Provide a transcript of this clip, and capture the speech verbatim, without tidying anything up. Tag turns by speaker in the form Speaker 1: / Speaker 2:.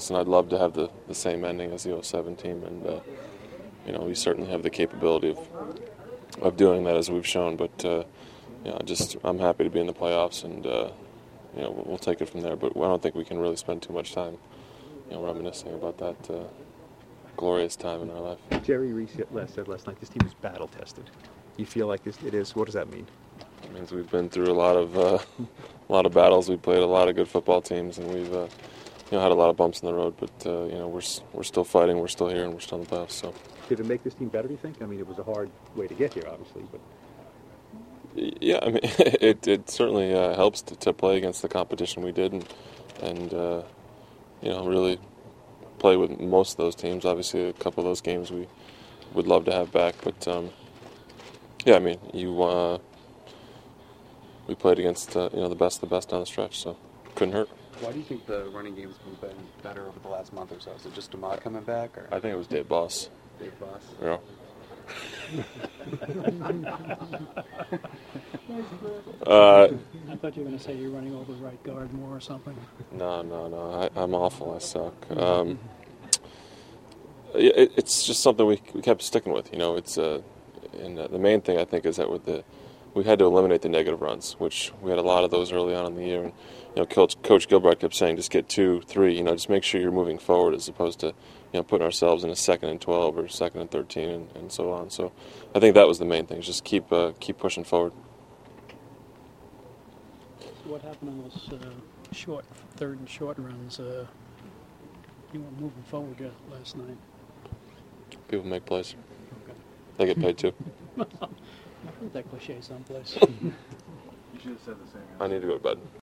Speaker 1: listen, I'd love to have the, the same ending as the oh seven team, and uh, you know, we certainly have the capability of of doing that as we've shown. But uh, you know, just I'm happy to be in the playoffs, and uh, you know, we'll, we'll take it from there. But I don't think we can really spend too much time, you know, reminiscing about that uh, glorious time in our life.
Speaker 2: Jerry Reese said last night this team is battle tested. You feel like this, it is? What does that mean?
Speaker 1: It means we've been through a lot of uh, a lot of battles. We've played a lot of good football teams, and we've uh, you know had a lot of bumps in the road. But uh, you know we're we're still fighting. We're still here, and we're still in the playoffs. So.
Speaker 2: Did it make this team better, do you think? I mean, it was a hard way to get here, obviously, but.
Speaker 1: Yeah, I mean, it it certainly uh, helps to, to play against the competition we did, and and uh, you know really play with most of those teams. Obviously, a couple of those games we would love to have back, but um, yeah, I mean, you uh, we played against uh, you know the best of the best down the stretch, so couldn't hurt.
Speaker 3: Why do you think the running game's been better over the last month or so? Is it just Ahmad coming back, or
Speaker 1: I think it was Dave Boss.
Speaker 3: Dave Boss.
Speaker 1: Yeah. uh,
Speaker 4: I thought you were going to say you're running over right guard more or something.
Speaker 1: No, no, no. I, I'm awful. I suck. Um, it, it's just something we we kept sticking with. You know, it's uh, and uh, the main thing I think is that with the we had to eliminate the negative runs, which we had a lot of those early on in the year. And you know, Coach Coach Gilbride kept saying, just get two, three. You know, just make sure you're moving forward as opposed to you know putting ourselves in a second and twelve or second and thirteen and, and so on. So I think that was the main thing. Just keep uh, keep pushing forward.
Speaker 4: So what happened on those uh, short third and short runs? Uh, you were moving forward uh, last night.
Speaker 1: People make plays.
Speaker 4: Okay.
Speaker 1: They get paid too.
Speaker 4: I've heard that cliche someplace.
Speaker 5: You should have said the same.
Speaker 1: I need to go to bed.